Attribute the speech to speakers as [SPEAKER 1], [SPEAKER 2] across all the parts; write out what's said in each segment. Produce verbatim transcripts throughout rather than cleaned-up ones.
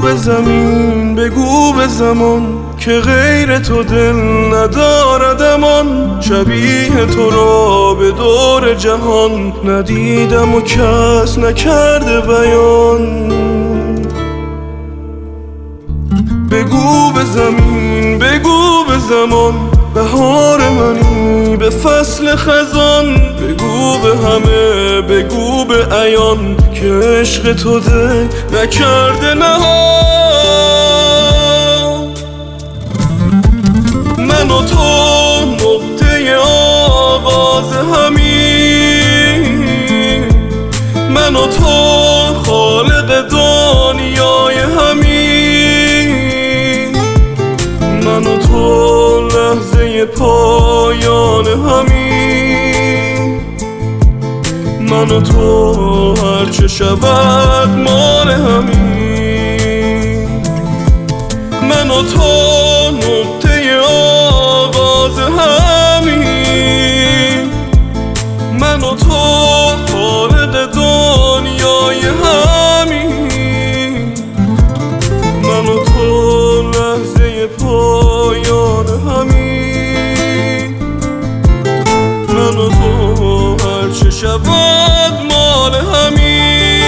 [SPEAKER 1] به زمین بگو به زمان که غیر تو دل ندارد امان. شبیه تو را به دور جهان ندیدم و کس نکرده بیان. بگو به زمین بگو به زمان بهار منی به فصل خزان. بگو به همه بگو به عیان که عشق تو دل نکرده نهان. من و تو نقطه آغاز همین، من و تو خالق دنیای همین، من و تو لحظه پایان همین، من و تو هرچه شود مال همین. من و تو نقطه آغاز همین، من و تو خالق دنیای همین، من و تو لحظه پایان همین، من و تو هرچه شود مال همین.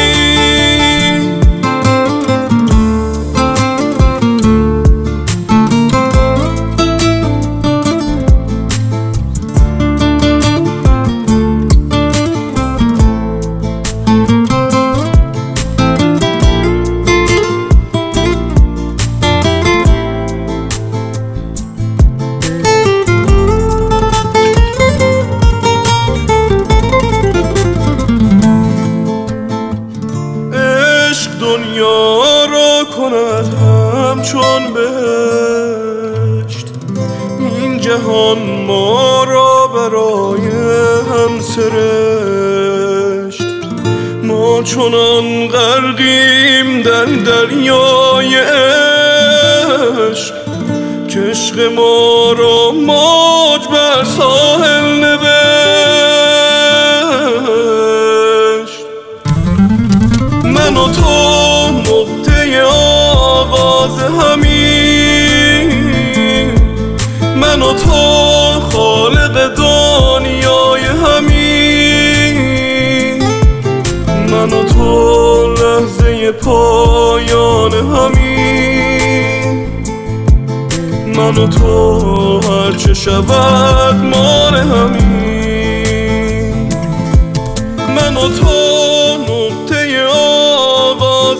[SPEAKER 1] دنیا را کند همچون بهشت، این جهان ما را برای هم سرشت. ما چنان غرقیم در دریای عشق که عشق ما را موج بر ساحل نوشت. من و تو نقطه آغاز همین، من و تو خالق دنیای همین، من و تو لحظه پایان همین، من و تو هرچه شود مال همین. من و تو نقطه آغاز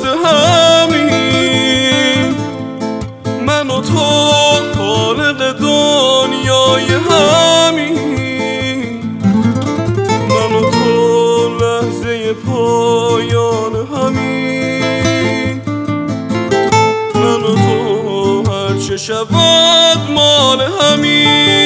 [SPEAKER 1] همین، من و تو خالق دنیای همین، من و تو لحظه پایان همین، من و تو هرچه شود مال همین.